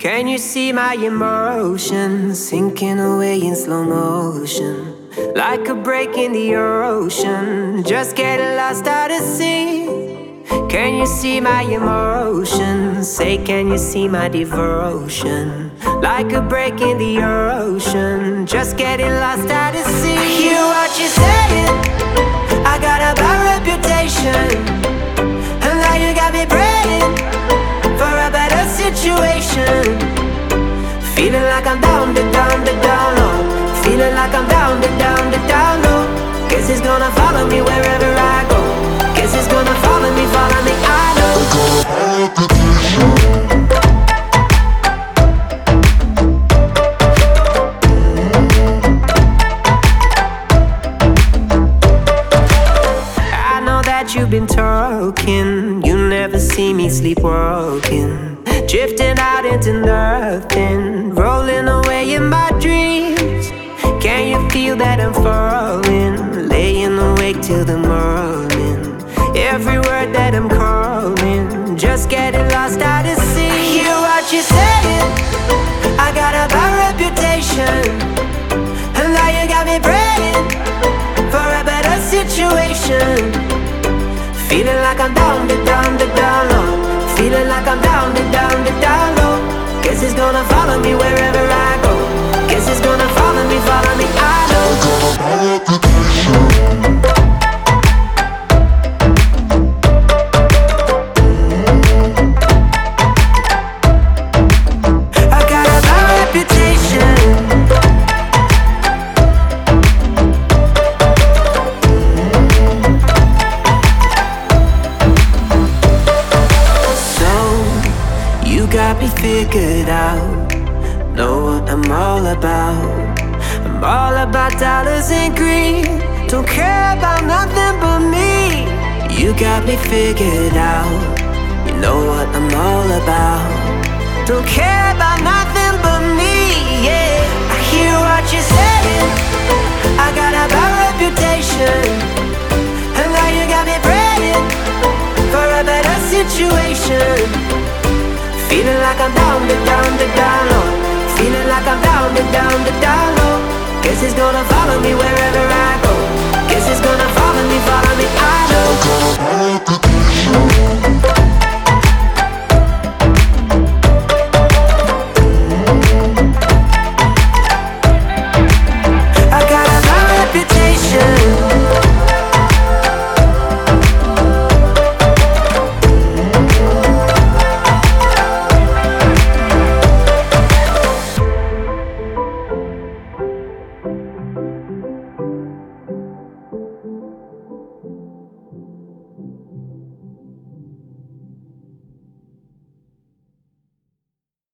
Can you see my emotions sinking away in slow motion? Like a break in the ocean, just getting lost out at sea. Can you see my emotions? Say, can you see my devotion? Like a break in the ocean, just getting lost out at sea. I hear what you're saying, I got a bad reputation, and now you got me praying for a better situation. Feeling like I'm down, low. Feeling like I'm down, low. Guess it's gonna follow me wherever I go. Guess it's gonna follow me, I know. I know that you've been talking, you never see me sleepwalking, drifting out into nothing, rolling away in my dreams. Can you feel that I'm falling, laying awake till the morning? Every word that I'm calling, just getting lost out at sea. I hear what you're saying, I got a bad reputation, and now you got me praying for a better situation. Feeling like I'm down, low. Feeling like I'm down, low. Guess it's gonna follow me wherever I go. Guess it's gonna follow me, I know. I got a bad reputation. You got me figured out, know what I'm all about. I'm all about dollars and greed, don't care about nothing but me. You got me figured out, you know what I'm all about. Don't care about nothing but me, yeah. I hear what you're saying, I got a bad reputation, and now you got me praying for a better situation. Feeling like I'm down, low. Feeling like I'm down, low. Guess it's gonna follow me wherever I go. Guess it's gonna follow me, I know. I got a bad reputation.